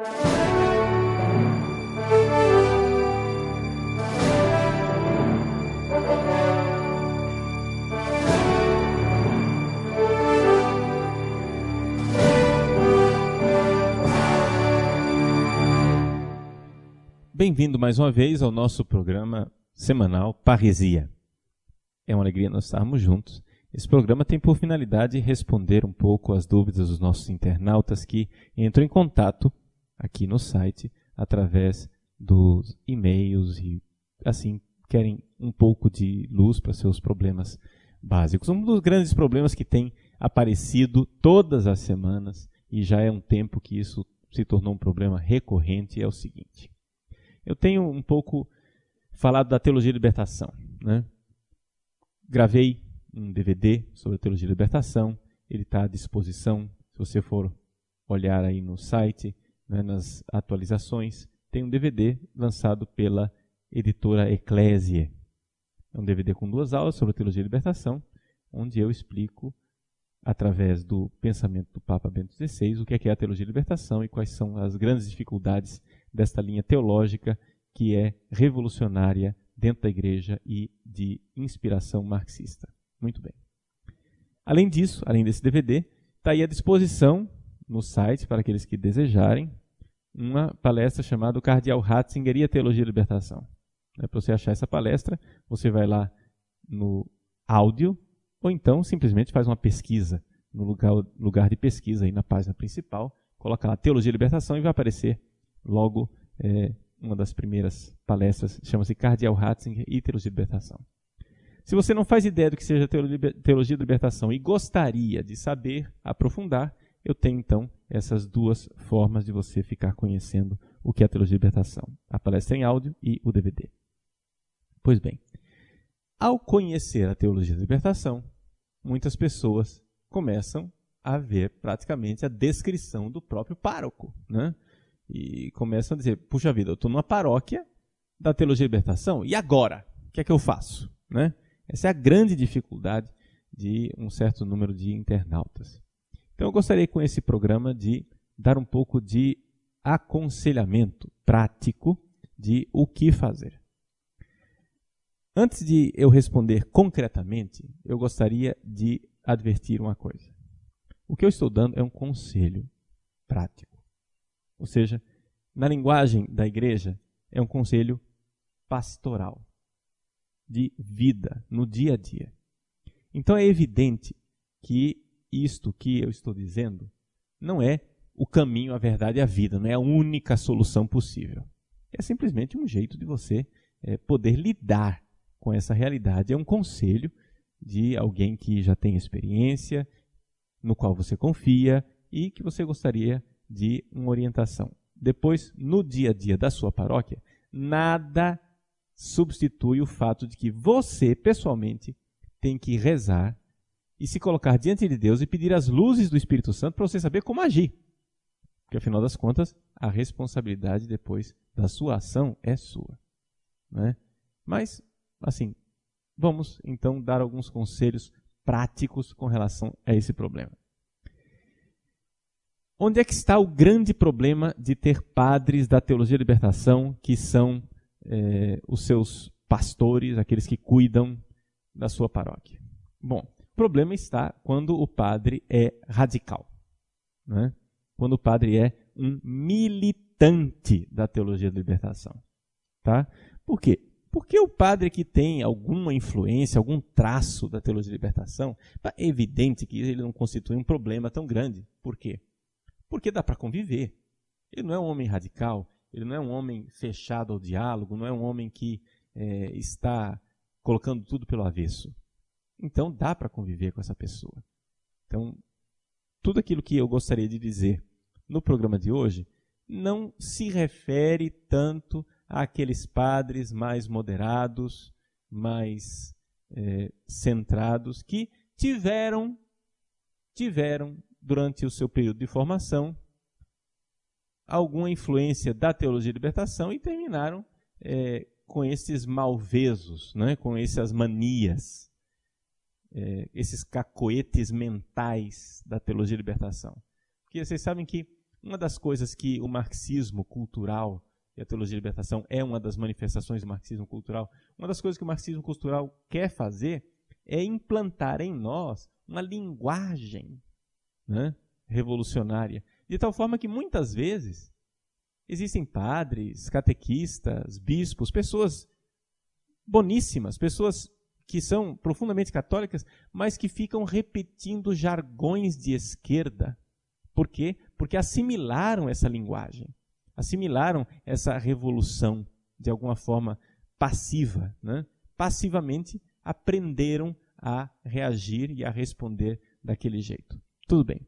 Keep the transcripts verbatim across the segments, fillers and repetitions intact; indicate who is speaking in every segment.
Speaker 1: Bem-vindo mais uma vez ao nosso programa semanal Parresia. É uma alegria nós estarmos juntos. Esse programa tem por finalidade responder um pouco às dúvidas dos nossos internautas que entram em contato aqui no site através dos e-mails e, assim, querem um pouco de luz para seus problemas básicos. Um dos grandes problemas que tem aparecido todas as semanas, e já é um tempo que isso se tornou um problema recorrente, é o seguinte. Eu tenho um pouco falado da teologia de libertação, né? Gravei um D V D sobre a teologia de libertação, ele está à disposição, se você for olhar aí no site, né, nas atualizações, tem um D V D lançado pela editora Eclésia. É um D V D com duas aulas sobre a teologia de libertação, onde eu explico, através do pensamento do Papa Bento dezesseis, o que é a teologia de libertação e quais são as grandes dificuldades desta linha teológica que é revolucionária dentro da igreja e de inspiração marxista. Muito bem. Além disso, além desse D V D, está aí à disposição no site, para aqueles que desejarem, uma palestra chamada O Cardeal Ratzinger e a Teologia da Libertação. É, para você achar essa palestra, você vai lá no áudio, ou então simplesmente faz uma pesquisa no lugar, lugar de pesquisa aí na página principal, coloca lá Teologia da Libertação e vai aparecer logo é, uma das primeiras palestras, chama-se Cardeal Ratzinger e Teologia da Libertação. Se você não faz ideia do que seja Teologia da Libertação e gostaria de saber, aprofundar, eu tenho então essas duas formas de você ficar conhecendo o que é a Teologia da Libertação. A palestra em áudio e o D V D. Pois bem, ao conhecer a Teologia da Libertação, muitas pessoas começam a ver praticamente a descrição do próprio pároco, né? E começam a dizer, puxa vida, eu estou numa paróquia da Teologia da Libertação, e agora? O que é que eu faço? Né? Essa é a grande dificuldade de um certo número de internautas. Então eu gostaria com esse programa de dar um pouco de aconselhamento prático de o que fazer. Antes de eu responder concretamente, eu gostaria de advertir uma coisa. O que eu estou dando é um conselho prático. Ou seja, na linguagem da igreja, é um conselho pastoral, de vida, no dia a dia. Então é evidente que isto que eu estou dizendo não é o caminho, a verdade e a vida, não é a única solução possível. É simplesmente um jeito de você é, poder lidar com essa realidade. É um conselho de alguém que já tem experiência, no qual você confia e que você gostaria de uma orientação. Depois, no dia a dia da sua paróquia, nada substitui o fato de que você, pessoalmente, tem que rezar e se colocar diante de Deus e pedir as luzes do Espírito Santo para você saber como agir. Porque, afinal das contas, a responsabilidade depois da sua ação é sua. Né? Mas, assim, vamos então dar alguns conselhos práticos com relação a esse problema. Onde é que está o grande problema de ter padres da Teologia da Libertação que são é, os seus pastores, aqueles que cuidam da sua paróquia? Bom, o problema está quando o padre é radical, né? Quando o padre é um militante da Teologia da Libertação. Tá? Por quê? Porque o padre que tem alguma influência, algum traço da Teologia da Libertação, é evidente que ele não constitui um problema tão grande. Por quê? Porque dá para conviver. Ele não é um homem radical, ele não é um homem fechado ao diálogo, não é um homem que é, está colocando tudo pelo avesso. Então dá para conviver com essa pessoa. Então, tudo aquilo que eu gostaria de dizer no programa de hoje não se refere tanto àqueles padres mais moderados, mais é, centrados, que tiveram, tiveram durante o seu período de formação, alguma influência da teologia de libertação e terminaram é, com esses malvezos, né, com essas manias, é, esses cacoetes mentais da teologia de libertação. Porque vocês sabem que uma das coisas que o marxismo cultural e a teologia de libertação é uma das manifestações do marxismo cultural, uma das coisas que o marxismo cultural quer fazer é implantar em nós uma linguagem, né, revolucionária, de tal forma que muitas vezes existem padres, catequistas, bispos, pessoas boníssimas, pessoas que são profundamente católicas, mas que ficam repetindo jargões de esquerda. Por quê? Porque assimilaram essa linguagem, assimilaram essa revolução de alguma forma passiva, né? Passivamente aprenderam a reagir e a responder daquele jeito. Tudo bem.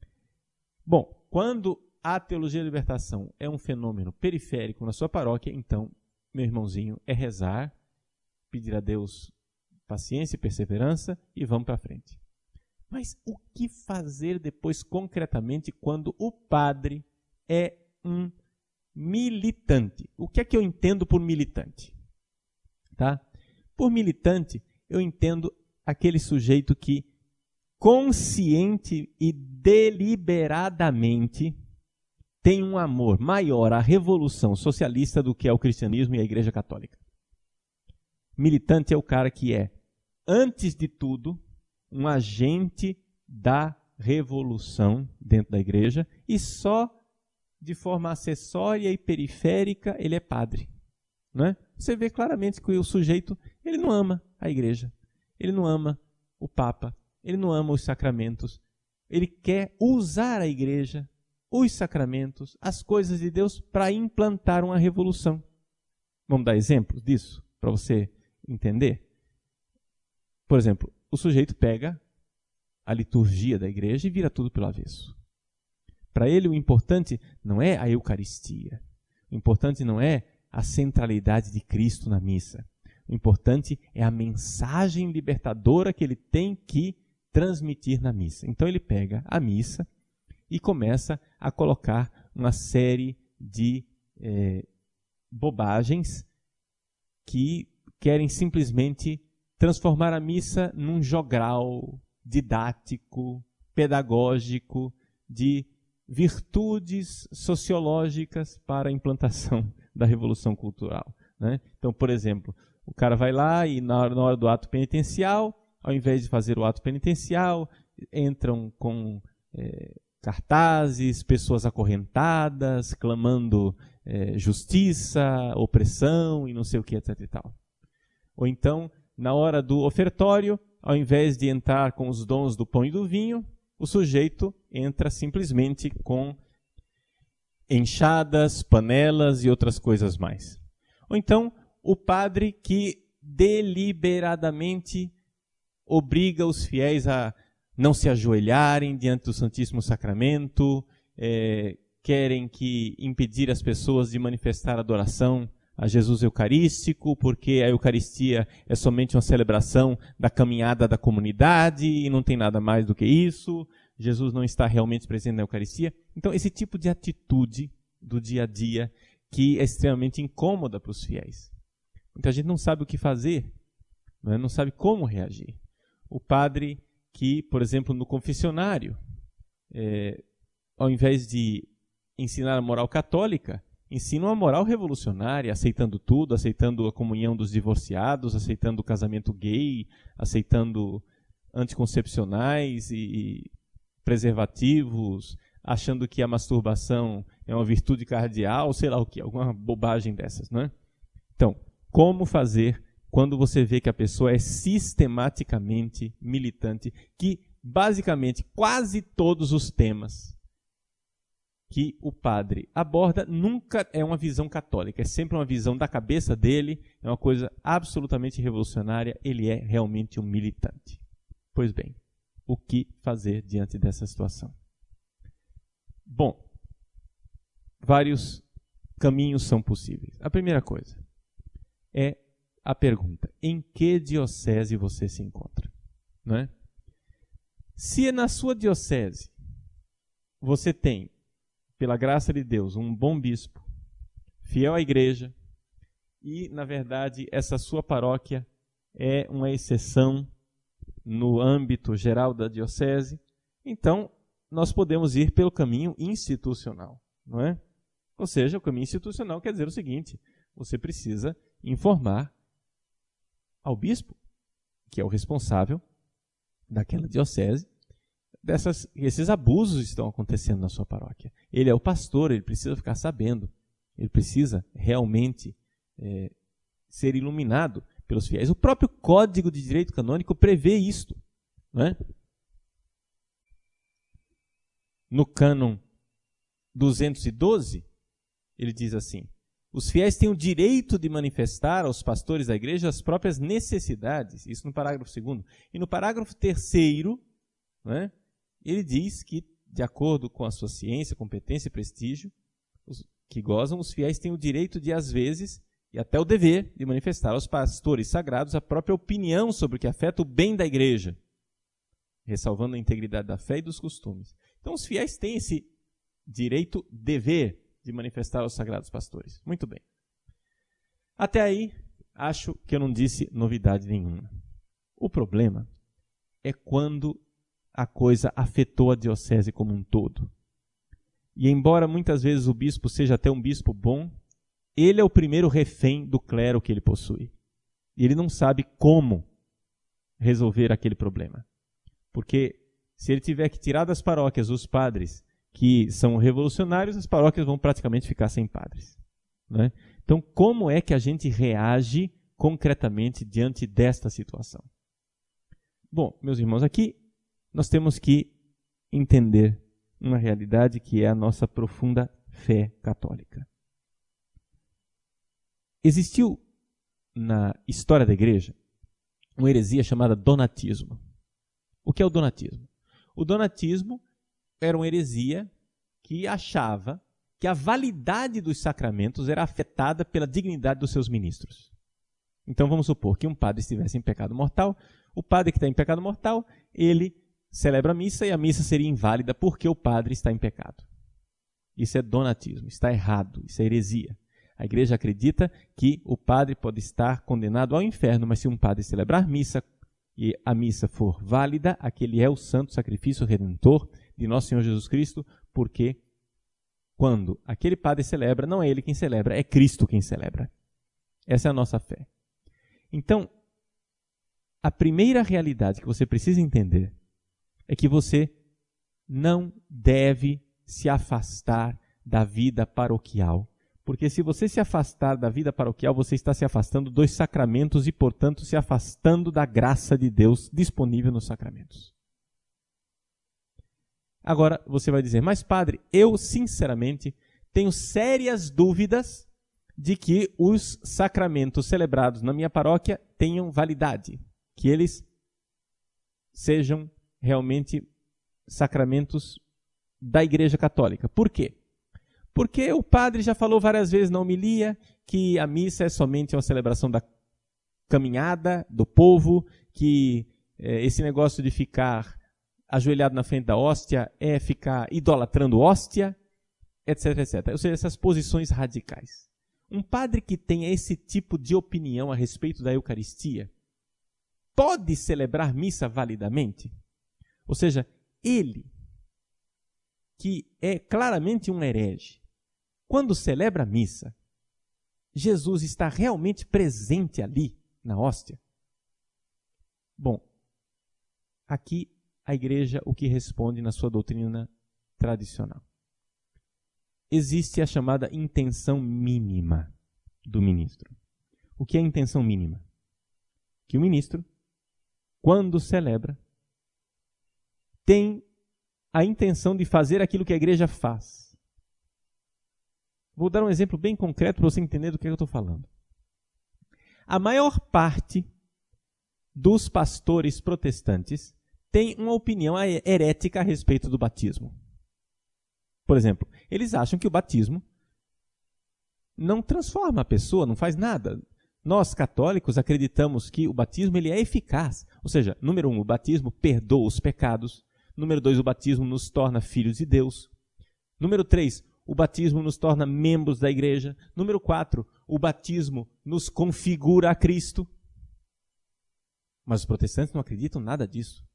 Speaker 1: Bom, quando a teologia da libertação é um fenômeno periférico na sua paróquia, então, meu irmãozinho, é rezar, pedir a Deus paciência e perseverança e vamos para frente. Mas o que fazer depois concretamente quando o padre é um militante? O que é que eu entendo por militante? Tá? Por militante, eu entendo aquele sujeito que consciente e deliberadamente tem um amor maior à revolução socialista do que ao cristianismo e à Igreja Católica. Militante é o cara que é, antes de tudo, um agente da revolução dentro da igreja e só de forma acessória e periférica ele é padre. Não é? Você vê claramente que o sujeito ele não ama a igreja, ele não ama o Papa, ele não ama os sacramentos, ele quer usar a igreja, os sacramentos, as coisas de Deus para implantar uma revolução. Vamos dar exemplos disso para você entender? Por exemplo, o sujeito pega a liturgia da igreja e vira tudo pelo avesso. Para ele o importante não é a Eucaristia, o importante não é a centralidade de Cristo na missa. O importante é a mensagem libertadora que ele tem que transmitir na missa. Então ele pega a missa e começa a colocar uma série de é, bobagens que querem simplesmente transformar a missa num jogral didático, pedagógico, de virtudes sociológicas para a implantação da revolução cultural. Né? Então, por exemplo, o cara vai lá e na hora, na hora do ato penitencial, ao invés de fazer o ato penitencial, entram com é, cartazes, pessoas acorrentadas, clamando é, justiça, opressão e não sei o que, etc e tal. Ou então, na hora do ofertório, ao invés de entrar com os dons do pão e do vinho, o sujeito entra simplesmente com enxadas, panelas e outras coisas mais. Ou então, o padre que deliberadamente obriga os fiéis a não se ajoelharem diante do Santíssimo Sacramento, é, querem que impedir as pessoas de manifestar adoração a Jesus Eucarístico, porque a Eucaristia é somente uma celebração da caminhada da comunidade e não tem nada mais do que isso. Jesus não está realmente presente na Eucaristia. Então, esse tipo de atitude do dia a dia que é extremamente incômoda para os fiéis. Muita gente não sabe o que fazer, não é? Não sabe como reagir. O padre que, por exemplo, no confessionário, é, ao invés de ensinar a moral católica, ensina uma moral revolucionária, aceitando tudo, aceitando a comunhão dos divorciados, aceitando o casamento gay, aceitando anticoncepcionais e preservativos, achando que a masturbação é uma virtude cardeal, sei lá o que, alguma bobagem dessas, não é? Então, como fazer quando você vê que a pessoa é sistematicamente militante, que basicamente quase todos os temas que o padre aborda nunca é uma visão católica, é sempre uma visão da cabeça dele, é uma coisa absolutamente revolucionária, ele é realmente um militante. Pois bem, o que fazer diante dessa situação? Bom, vários caminhos são possíveis. A primeira coisa é a pergunta: em que diocese você se encontra? Não é? Se na sua diocese você tem, pela graça de Deus, um bom bispo, fiel à igreja, e, na verdade, essa sua paróquia é uma exceção no âmbito geral da diocese, então, nós podemos ir pelo caminho institucional, não é? Ou seja, o caminho institucional quer dizer o seguinte: você precisa informar ao bispo, que é o responsável daquela diocese, dessas, esses abusos estão acontecendo na sua paróquia. Ele é o pastor, ele precisa ficar sabendo, ele precisa realmente é, ser iluminado pelos fiéis. O próprio Código de Direito Canônico prevê isto, não é? No cânon duzentos e doze, ele diz assim: os fiéis têm o direito de manifestar aos pastores da igreja as próprias necessidades. Isso no parágrafo segundo. E no parágrafo terceiro, né, ele diz que, de acordo com a sua ciência, competência e prestígio, os que gozam, os fiéis têm o direito de, às vezes, e até o dever, de manifestar aos pastores sagrados a própria opinião sobre o que afeta o bem da igreja, ressalvando a integridade da fé e dos costumes. Então, os fiéis têm esse direito, dever, de manifestar aos sagrados pastores. Muito bem. Até aí, acho que eu não disse novidade nenhuma. O problema é quando a coisa afetou a diocese como um todo. E embora muitas vezes o bispo seja até um bispo bom, ele é o primeiro refém do clero que ele possui. E ele não sabe como resolver aquele problema. Porque se ele tiver que tirar das paróquias os padres que são revolucionários, as paróquias vão praticamente ficar sem padres, né? Então, como é que a gente reage concretamente diante desta situação? Bom, meus irmãos, aqui nós temos que entender uma realidade que é a nossa profunda fé católica. Existiu na história da igreja uma heresia chamada donatismo. O que é o donatismo? O donatismo era uma heresia que achava que a validade dos sacramentos era afetada pela dignidade dos seus ministros. Então vamos supor que um padre estivesse em pecado mortal, o padre que está em pecado mortal, ele celebra a missa e a missa seria inválida porque o padre está em pecado. Isso é donatismo, está errado, isso é heresia. A igreja acredita que o padre pode estar condenado ao inferno, mas se um padre celebrar missa e a missa for válida, aquele é o santo sacrifício redentor de nosso Senhor Jesus Cristo, porque quando aquele padre celebra, não é ele quem celebra, é Cristo quem celebra. Essa é a nossa fé. Então, a primeira realidade que você precisa entender é que você não deve se afastar da vida paroquial. Porque se você se afastar da vida paroquial, você está se afastando dos sacramentos e, portanto, se afastando da graça de Deus disponível nos sacramentos. Agora, você vai dizer, mas padre, eu sinceramente tenho sérias dúvidas de que os sacramentos celebrados na minha paróquia tenham validade, que eles sejam realmente sacramentos da Igreja Católica. Por quê? Porque o padre já falou várias vezes na homilia que a missa é somente uma celebração da caminhada do povo, que eh, esse negócio de ficar ajoelhado na frente da hóstia é ficar idolatrando hóstia, etc, etcétera. Ou seja, essas posições radicais. Um padre que tenha esse tipo de opinião a respeito da Eucaristia pode celebrar missa validamente? Ou seja, ele, que é claramente um herege, quando celebra a missa, Jesus está realmente presente ali na hóstia? Bom, aqui a igreja o que responde na sua doutrina tradicional. Existe a chamada intenção mínima do ministro. O que é a intenção mínima? Que o ministro, quando celebra, tem a intenção de fazer aquilo que a igreja faz. Vou dar um exemplo bem concreto para você entender do que eu estou falando. A maior parte dos pastores protestantes tem uma opinião herética a respeito do batismo. Por exemplo, eles acham que o batismo não transforma a pessoa, não faz nada. Nós, católicos, acreditamos que o batismo ele é eficaz. Ou seja, número um, o batismo perdoa os pecados. Número dois, o batismo nos torna filhos de Deus. Número três, o batismo nos torna membros da igreja. Número quatro, o batismo nos configura a Cristo. Mas os protestantes não acreditam nada disso.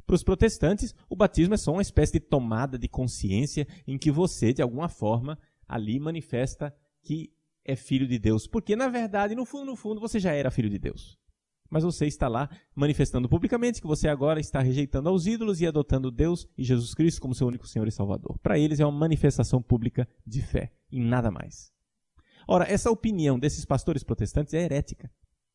Speaker 1: Para os protestantes, o batismo é só uma espécie de tomada de consciência em que você, de alguma forma, ali manifesta que é filho de Deus. Porque, na verdade, no fundo, no fundo, você já era filho de Deus. Mas você está lá manifestando publicamente que você agora está rejeitando aos ídolos e adotando Deus e Jesus Cristo como seu único Senhor e Salvador. Para eles é uma manifestação pública de fé, e nada mais. Ora, essa opinião desses pastores protestantes é herética.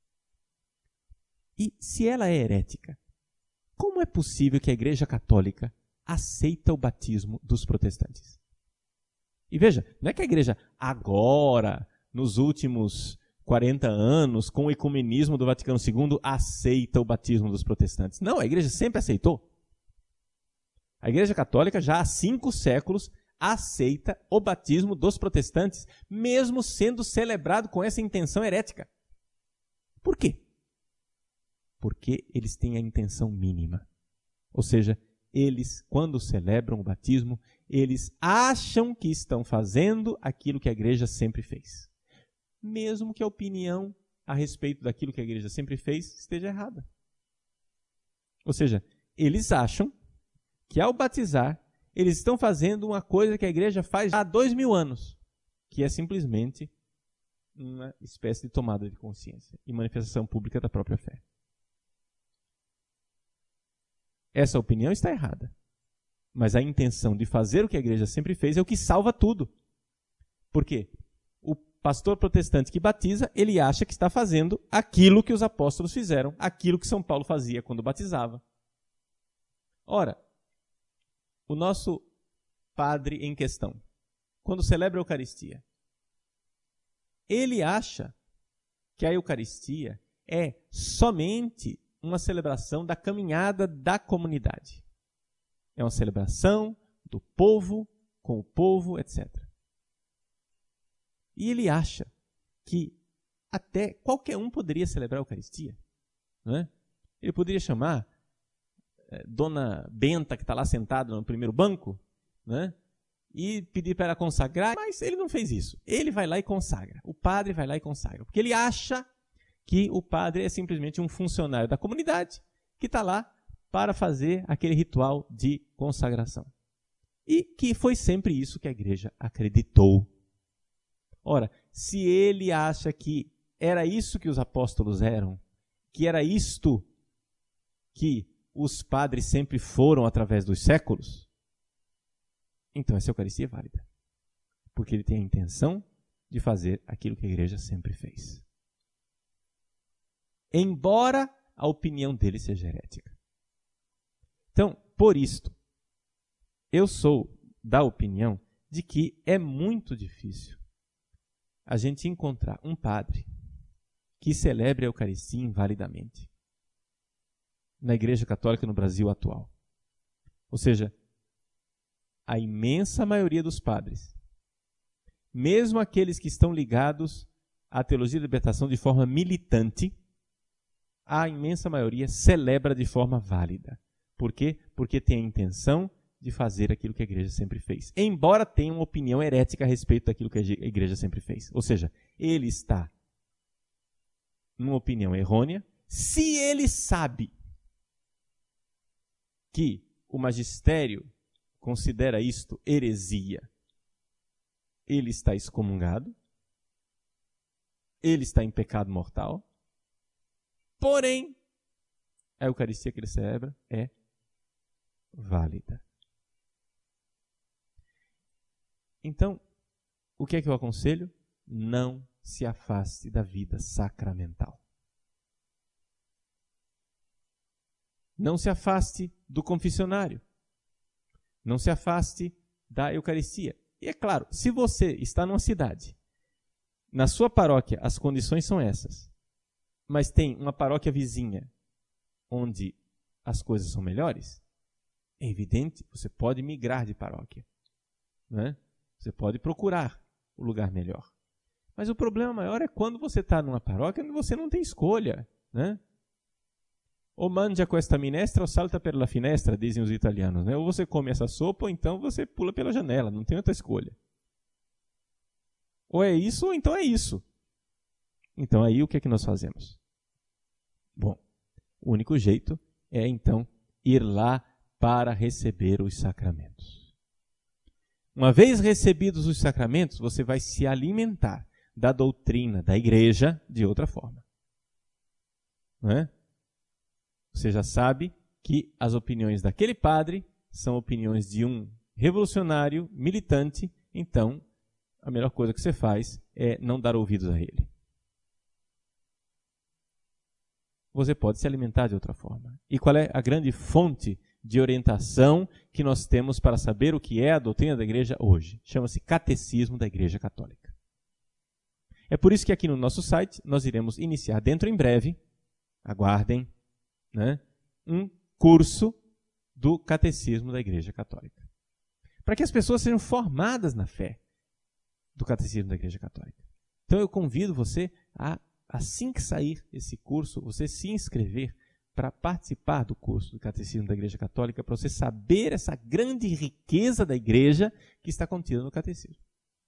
Speaker 1: E se ela é herética, como é possível que a Igreja Católica aceita o batismo dos protestantes? E veja, não é que a Igreja agora, nos últimos quarenta anos, com o ecumenismo do Vaticano segundo, aceita o batismo dos protestantes. Não, a Igreja sempre aceitou. A Igreja Católica já há cinco séculos aceita o batismo dos protestantes, mesmo sendo celebrado com essa intenção herética. Por quê? Porque eles têm a intenção mínima. Ou seja, eles, quando celebram o batismo, eles acham que estão fazendo aquilo que a Igreja sempre fez. Mesmo que a opinião a respeito daquilo que a Igreja sempre fez esteja errada. Ou seja, eles acham que ao batizar, eles estão fazendo uma coisa que a Igreja faz há dois mil anos, que é simplesmente uma espécie de tomada de consciência e manifestação pública da própria fé. Essa opinião está errada. Mas a intenção de fazer o que a Igreja sempre fez é o que salva tudo. Por quê? O pastor protestante que batiza, ele acha que está fazendo aquilo que os apóstolos fizeram, aquilo que São Paulo fazia quando batizava. Ora, o nosso padre em questão, quando celebra a Eucaristia, ele acha que a Eucaristia é somente uma celebração da caminhada da comunidade. É uma celebração do povo, com o povo, etcétera. E ele acha que até qualquer um poderia celebrar a Eucaristia. Não é? Ele poderia chamar é, Dona Benta, que está lá sentada no primeiro banco, né? E pedir para ela consagrar, mas ele não fez isso. Ele vai lá e consagra. O padre vai lá e consagra. Porque ele acha que o padre é simplesmente um funcionário da comunidade que está lá para fazer aquele ritual de consagração. E que foi sempre isso que a Igreja acreditou. Ora, se ele acha que era isso que os apóstolos eram, que era isto que os padres sempre foram através dos séculos, então essa Eucaristia é válida. Porque ele tem a intenção de fazer aquilo que a Igreja sempre fez. Embora a opinião dele seja herética. Então, por isto, eu sou da opinião de que é muito difícil a gente encontrar um padre que celebre a Eucaristia invalidamente na Igreja Católica no Brasil atual. Ou seja, a imensa maioria dos padres, mesmo aqueles que estão ligados à teologia da libertação de forma militante, a imensa maioria celebra de forma válida. Por quê? Porque tem a intenção de fazer aquilo que a Igreja sempre fez. Embora tenha uma opinião herética a respeito daquilo que a Igreja sempre fez. Ou seja, ele está numa opinião errônea. Se ele sabe que o magistério considera isto heresia, ele está excomungado, ele está em pecado mortal. Porém, a Eucaristia que ele celebra é válida. Então, o que é que eu aconselho? Não se afaste da vida sacramental. Não se afaste do confessionário. Não se afaste da Eucaristia. E é claro, se você está numa cidade, na sua paróquia as condições são essas, mas tem uma paróquia vizinha onde as coisas são melhores, é evidente, você pode migrar de paróquia. Né? Você pode procurar o lugar melhor. Mas o problema maior é quando você está numa paróquia onde você não tem escolha. Né? O mangia questa minestra ou salta per la finestra, dizem os italianos. Né? Ou você come essa sopa ou então você pula pela janela, não tem outra escolha. Ou é isso ou então é isso. Então aí o que é que nós fazemos? Bom, o único jeito é então ir lá para receber os sacramentos. Uma vez recebidos os sacramentos, você vai se alimentar da doutrina da igreja de outra forma. Não é? Você já sabe que as opiniões daquele padre são opiniões de um revolucionário, militante, então a melhor coisa que você faz é não dar ouvidos a ele. Você pode se alimentar de outra forma. E qual é a grande fonte de orientação que nós temos para saber o que é a doutrina da igreja hoje? Chama-se Catecismo da Igreja Católica. É por isso que aqui no nosso site nós iremos iniciar dentro em breve, aguardem, né, um curso do Catecismo da Igreja Católica. Para que as pessoas sejam formadas na fé do Catecismo da Igreja Católica. Então eu convido você a, assim que sair esse curso, você se inscrever para participar do curso do Catecismo da Igreja Católica, para você saber essa grande riqueza da igreja que está contida no Catecismo.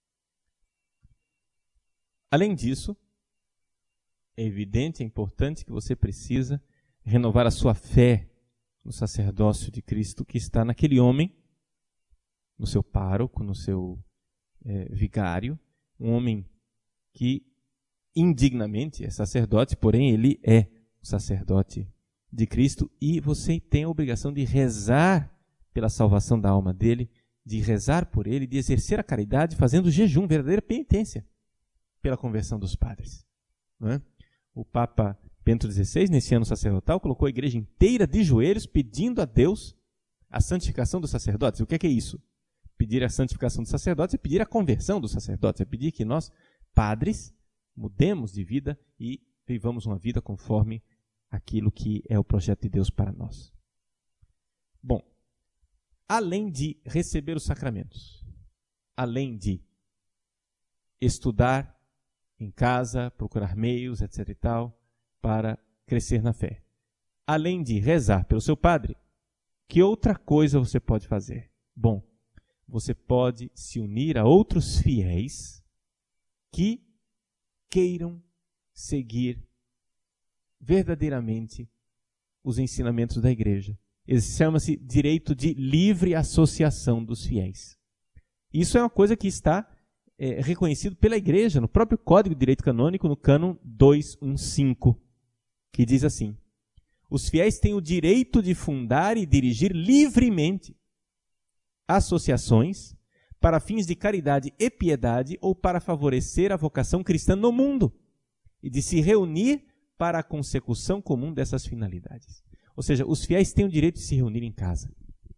Speaker 1: Além disso, é evidente, é importante que você precisa renovar a sua fé no sacerdócio de Cristo que está naquele homem, no seu pároco, no seu é, vigário, um homem que indignamente é sacerdote, porém ele é o sacerdote de Cristo e você tem a obrigação de rezar pela salvação da alma dele, de rezar por ele, de exercer a caridade fazendo jejum, verdadeira penitência pela conversão dos padres. Não é? O Papa Bento dezesseis, nesse ano sacerdotal, colocou a igreja inteira de joelhos pedindo a Deus a santificação dos sacerdotes. O que é, que é isso? Pedir a santificação dos sacerdotes é pedir a conversão dos sacerdotes, é pedir que nós, padres, mudemos de vida e vivamos uma vida conforme aquilo que é o projeto de Deus para nós. Bom, além de receber os sacramentos, além de estudar em casa, procurar meios, etc e tal, para crescer na fé, além de rezar pelo seu padre, que outra coisa você pode fazer? Bom, você pode se unir a outros fiéis que queiram seguir verdadeiramente os ensinamentos da igreja. Isso chama-se direito de livre associação dos fiéis. Isso é uma coisa que está é, reconhecido pela igreja, no próprio Código de Direito Canônico, no cânon duzentos e quinze, que diz assim: os fiéis têm o direito de fundar e dirigir livremente associações para fins de caridade e piedade ou para favorecer a vocação cristã no mundo e de se reunir para a consecução comum dessas finalidades. Ou seja, os fiéis têm o direito de se reunir em casa.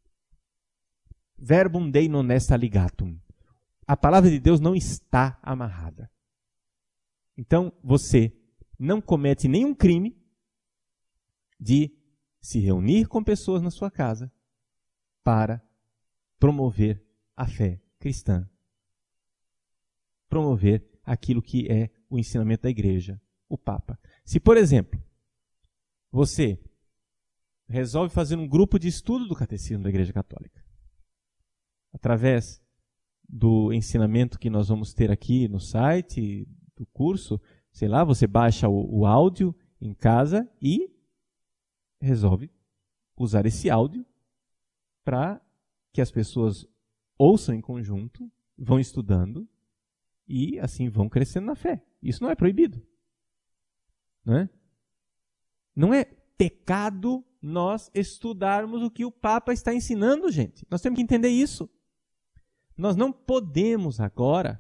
Speaker 1: Verbum Dei non est ligatum. A palavra de Deus não está amarrada. Então, você não comete nenhum crime de se reunir com pessoas na sua casa para promover a fé cristã, promover aquilo que é o ensinamento da igreja, o Papa. Se, por exemplo, você resolve fazer um grupo de estudo do Catecismo da Igreja Católica, através do ensinamento que nós vamos ter aqui no site do curso, sei lá, você baixa o, o áudio em casa e resolve usar esse áudio para que as pessoas ouçam em conjunto, vão estudando e assim vão crescendo na fé. Isso não é proibido. Não é? Não é pecado nós estudarmos o que o Papa está ensinando, gente. Nós temos que entender isso. Nós não podemos agora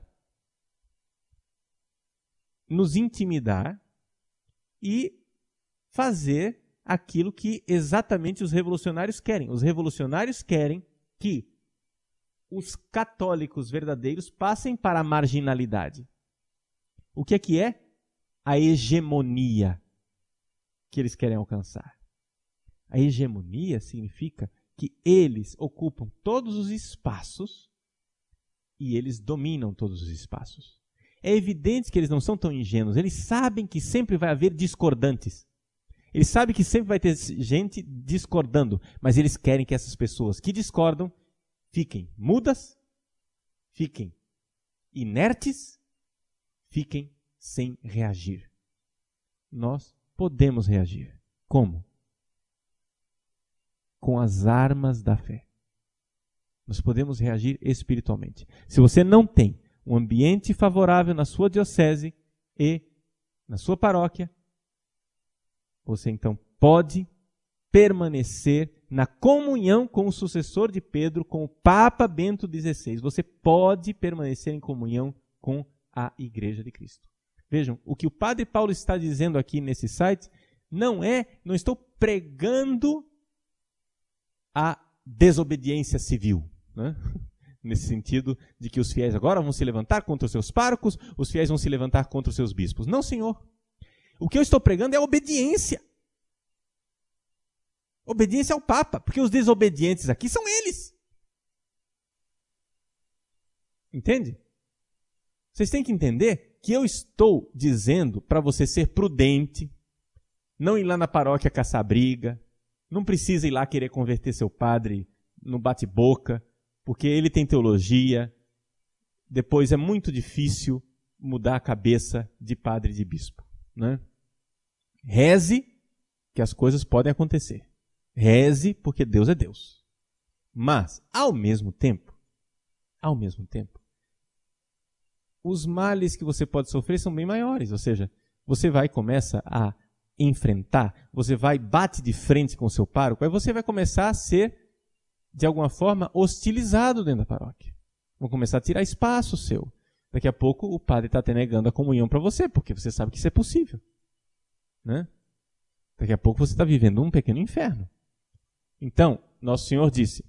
Speaker 1: nos intimidar e fazer aquilo que exatamente os revolucionários querem. Os revolucionários querem que os católicos verdadeiros passem para a marginalidade. O que é que é? A hegemonia que eles querem alcançar. A hegemonia significa que eles ocupam todos os espaços e eles dominam todos os espaços. É evidente que eles não são tão ingênuos. Eles sabem que sempre vai haver discordantes. Eles sabem que sempre vai ter gente discordando, mas eles querem que essas pessoas que discordam fiquem mudas, fiquem inertes, fiquem sem reagir. Nós podemos reagir. Como? com as armas da fé. Nós podemos reagir espiritualmente. Se você não tem um ambiente favorável na sua diocese e na sua paróquia, você então pode permanecer na comunhão com o sucessor de Pedro, com o Papa Bento dezesseis. Você pode permanecer em comunhão com a Igreja de Cristo. Vejam, o que o Padre Paulo está dizendo aqui nesse site não é, não estou pregando a desobediência civil, né? Nesse sentido de que os fiéis agora vão se levantar contra os seus párocos, os fiéis vão se levantar contra os seus bispos. Não, Senhor. O que eu estou pregando é a obediência. Obediência ao Papa, porque os desobedientes aqui são eles. Entende? Vocês têm que entender que eu estou dizendo para você ser prudente, não ir lá na paróquia caçar briga, não precisa ir lá querer converter seu padre no bate-boca, porque ele tem teologia, depois é muito difícil mudar a cabeça de padre e de bispo, né? Reze, que as coisas podem acontecer. Reze, porque Deus é Deus. Mas, ao mesmo tempo, ao mesmo tempo, os males que você pode sofrer são bem maiores. Ou seja, você vai e começa a enfrentar, você vai e bate de frente com o seu pároco, aí você vai começar a ser, de alguma forma, hostilizado dentro da paróquia. Vão começar a tirar espaço seu. Daqui a pouco o padre está até negando a comunhão para você, porque você sabe que isso é possível, né? Daqui a pouco você está vivendo um pequeno inferno. Então, Nosso Senhor disse,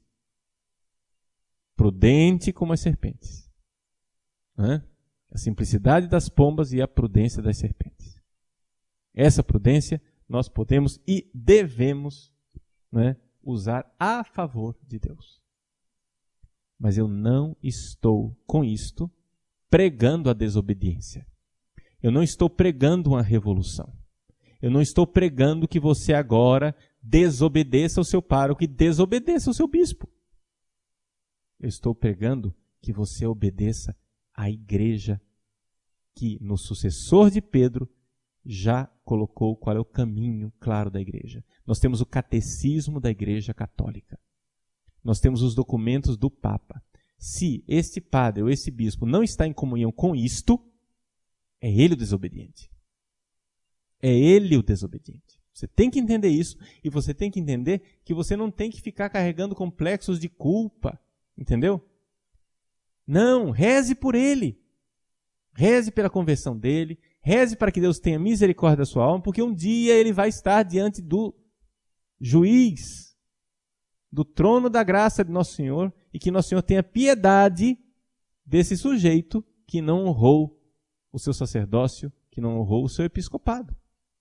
Speaker 1: prudente como as serpentes. Né? A simplicidade das pombas e a prudência das serpentes. Essa prudência nós podemos e devemos, né, usar a favor de Deus. Mas eu não estou com isto pregando a desobediência. Eu não estou pregando uma revolução. Eu não estou pregando que você agora desobedeça o seu pároco e desobedeça o seu bispo. Eu estou pregando que você obedeça à igreja que no sucessor de Pedro já colocou qual é o caminho claro da igreja. Nós temos o catecismo da Igreja Católica. Nós temos os documentos do Papa. Se este padre ou esse bispo não está em comunhão com isto, é ele o desobediente. É ele o desobediente. Você tem que entender isso e você tem que entender que você não tem que ficar carregando complexos de culpa. Entendeu? Não, reze por ele. Reze pela conversão dele. Reze para que Deus tenha misericórdia da sua alma, porque um dia ele vai estar diante do juiz, do trono da graça de Nosso Senhor, e que Nosso Senhor tenha piedade desse sujeito que não honrou o seu sacerdócio, que não honrou o seu episcopado.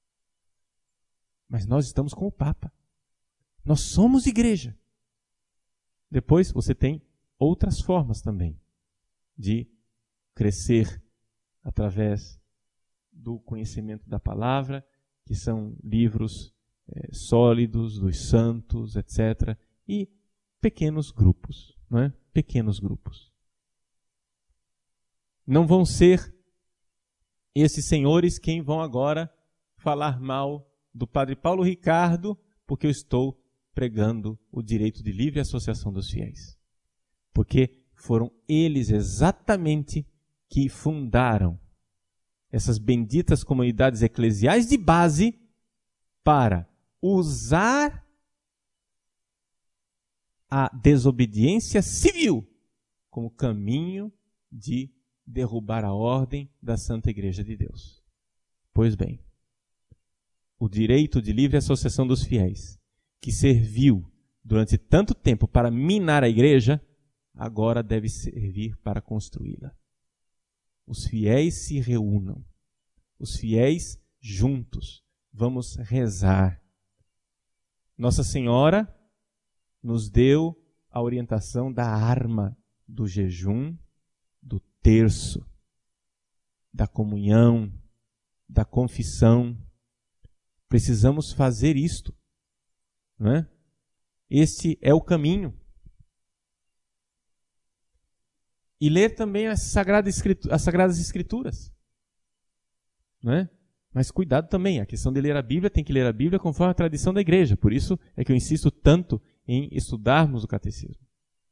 Speaker 1: Mas nós estamos com o Papa. Nós somos igreja. Depois você tem outras formas também de crescer através do conhecimento da palavra, que são livros é, sólidos dos santos, etcétera, e pequenos grupos, não é? Pequenos grupos. Não vão ser esses senhores quem vão agora falar mal do Padre Paulo Ricardo, porque eu estou pregando o direito de livre associação dos fiéis. Porque foram eles exatamente que fundaram essas benditas comunidades eclesiais de base para usar a desobediência civil como caminho de derrubar a ordem da Santa Igreja de Deus. Pois bem, o direito de livre associação dos fiéis, que serviu durante tanto tempo para minar a igreja, agora deve servir para construí-la. Os fiéis se reúnam. Os fiéis juntos. Vamos rezar. Nossa Senhora nos deu a orientação da arma do jejum, do terço, da comunhão, da confissão. Precisamos fazer isto, não é? Este é o caminho. E ler também as Sagradas Escrituras, as Sagradas Escrituras, não é? Mas cuidado também, a questão de ler a Bíblia, tem que ler a Bíblia conforme a tradição da igreja. Por isso é que eu insisto tanto em estudarmos o catecismo.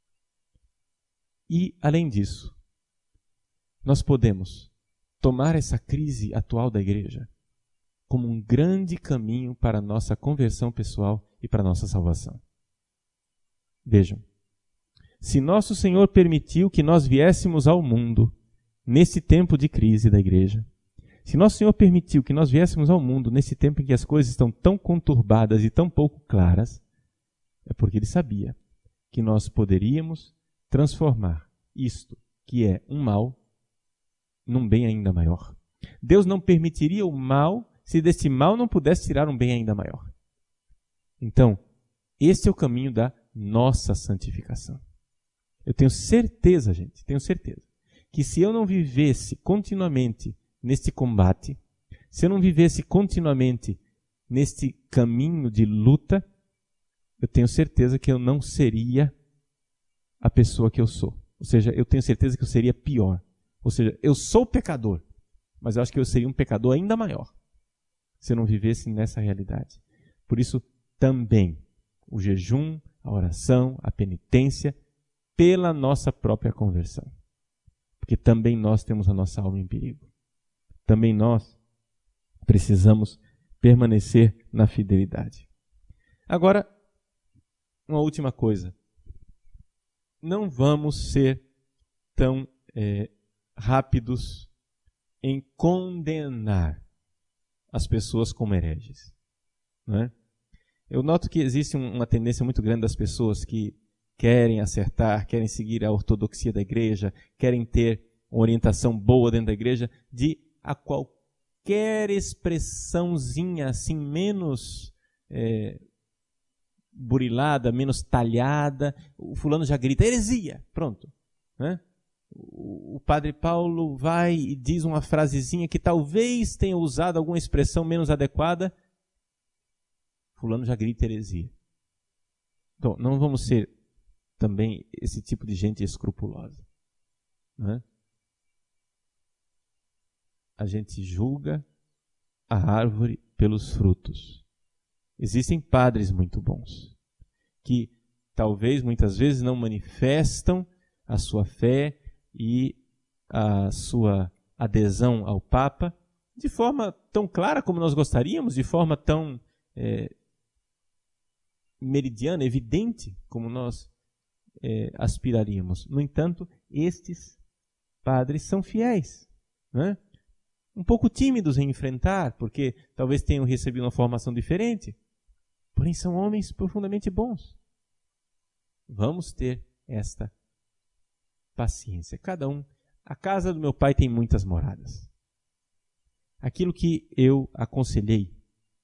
Speaker 1: E, além disso, nós podemos tomar essa crise atual da igreja como um grande caminho para a nossa conversão pessoal e para a nossa salvação. Vejam, se nosso Senhor permitiu que nós viéssemos ao mundo nesse tempo de crise da igreja, se nosso Senhor permitiu que nós viéssemos ao mundo nesse tempo em que as coisas estão tão conturbadas e tão pouco claras, é porque Ele sabia que nós poderíamos transformar isto, que é um mal, num bem ainda maior. Deus não permitiria o mal se deste mal não pudesse tirar um bem ainda maior. Então, esse é o caminho da nossa santificação. Eu tenho certeza, gente, tenho certeza, que se eu não vivesse continuamente neste combate, se eu não vivesse continuamente neste caminho de luta, eu tenho certeza que eu não seria a pessoa que eu sou. Ou seja, eu tenho certeza que eu seria pior. Ou seja, eu sou pecador, mas eu acho que eu seria um pecador ainda maior se eu não vivesse nessa realidade. Por isso, também, o jejum, a oração, a penitência, pela nossa própria conversão. Porque também nós temos a nossa alma em perigo. Também nós precisamos permanecer na fidelidade. Agora, uma última coisa. Não vamos ser tão é, rápidos em condenar as pessoas como hereges. Não é? Eu noto que existe uma tendência muito grande das pessoas que querem acertar, querem seguir a ortodoxia da igreja, querem ter uma orientação boa dentro da igreja, de a qualquer expressãozinha assim menos é, burilada, menos talhada, o fulano já grita heresia, pronto. Né? O padre Paulo vai e diz uma frasezinha que talvez tenha usado alguma expressão menos adequada, fulano já grita heresia. Então, não vamos ser também esse tipo de gente escrupulosa. Não é? A gente julga a árvore pelos frutos. Existem padres muito bons, que talvez muitas vezes não manifestam a sua fé e a sua adesão ao Papa de forma tão clara como nós gostaríamos, de forma tão é, meridiana, evidente como nós é, aspiraríamos. No entanto, estes padres são fiéis, né? Um pouco tímidos em enfrentar, porque talvez tenham recebido uma formação diferente, porém são homens profundamente bons. Vamos ter esta paciência. Cada um, a casa do meu pai tem muitas moradas. Aquilo que eu aconselhei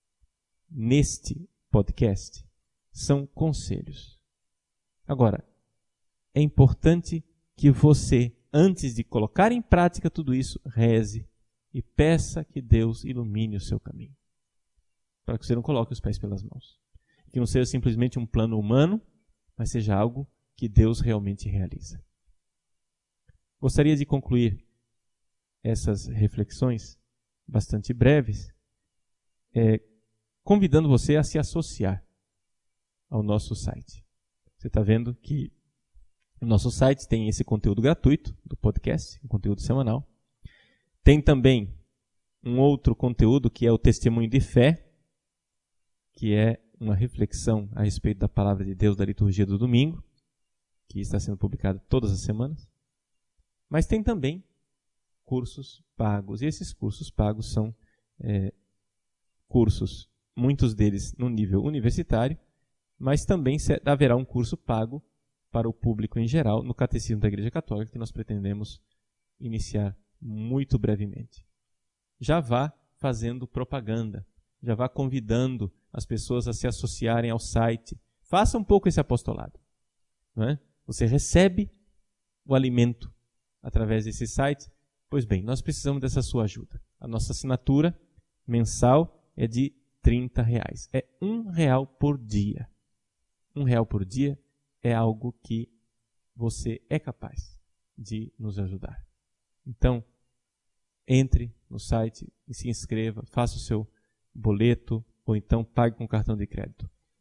Speaker 1: neste podcast são conselhos. Agora, é importante que você, antes de colocar em prática tudo isso, reze e peça que Deus ilumine o seu caminho. Para que você não coloque os pés pelas mãos. Que não seja simplesmente um plano humano, mas seja algo que Deus realmente realiza. Gostaria de concluir essas reflexões bastante breves, é, convidando você a se associar ao nosso site. Você está vendo que o nosso site tem esse conteúdo gratuito do podcast, um conteúdo semanal. Tem também um outro conteúdo que é o Testemunho de Fé, que é uma reflexão a respeito da Palavra de Deus da liturgia do domingo, que está sendo publicado todas as semanas. Mas tem também cursos pagos, e esses cursos pagos são é, cursos, muitos deles no nível universitário, mas também haverá um curso pago para o público em geral no Catecismo da Igreja Católica, que nós pretendemos iniciar muito brevemente. Já vá fazendo propaganda, já vá convidando as pessoas a se associarem ao site. Faça um pouco esse apostolado. Não é? Você recebe o alimento através desse site. Pois bem, nós precisamos dessa sua ajuda. A nossa assinatura mensal é de trinta reais. É um real por dia. Um real por dia é algo que você é capaz de nos ajudar. Então, entre no site e se inscreva, faça o seu boleto ou então pague com cartão de crédito.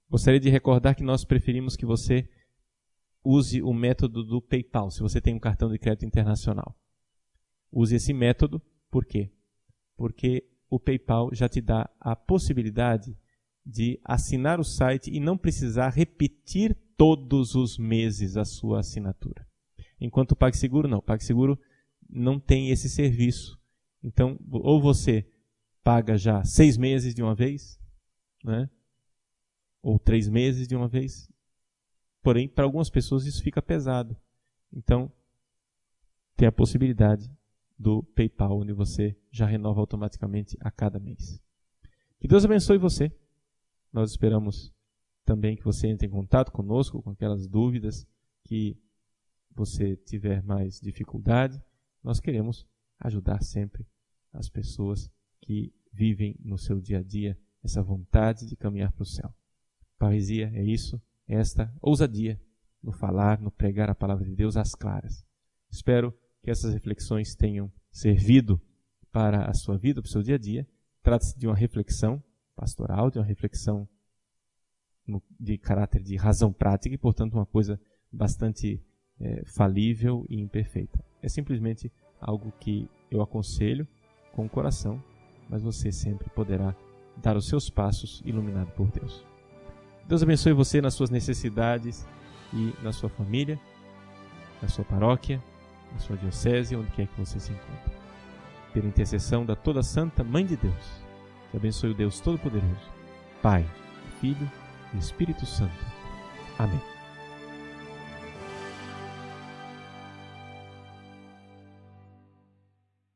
Speaker 1: Gostaria de recordar que nós preferimos que você use o método do PayPal, se você tem um cartão de crédito internacional. Use esse método, por quê? Porque o PayPal já te dá a possibilidade de assinar o site e não precisar repetir todos os meses a sua assinatura. Enquanto o PagSeguro não. O PagSeguro não tem esse serviço. Então, ou você paga já seis meses de uma vez, né? Ou três meses de uma vez. Porém, para algumas pessoas isso fica pesado. Então, tem a possibilidade do PayPal, onde você já renova automaticamente a cada mês. Que Deus abençoe você. Nós esperamos também que você entre em contato conosco com aquelas dúvidas que você tiver mais dificuldade. Nós queremos ajudar sempre as pessoas que vivem no seu dia a dia essa vontade de caminhar para o céu. Parresia é isso, é esta ousadia no falar, no pregar a palavra de Deus às claras. Espero que essas reflexões tenham servido para a sua vida, para o seu dia a dia. Trata-se de uma reflexão pastoral, de uma reflexão no, de caráter de razão prática e, portanto, uma coisa bastante é, falível e imperfeita. É simplesmente algo que eu aconselho com o coração, mas você sempre poderá dar os seus passos iluminado por Deus. Deus abençoe você nas suas necessidades e na sua família, na sua paróquia, na sua diocese, onde quer que você se encontre. Pela intercessão da toda santa Mãe de Deus, que abençoe o Deus Todo-Poderoso, Pai, Filho e Espírito Santo. Amém.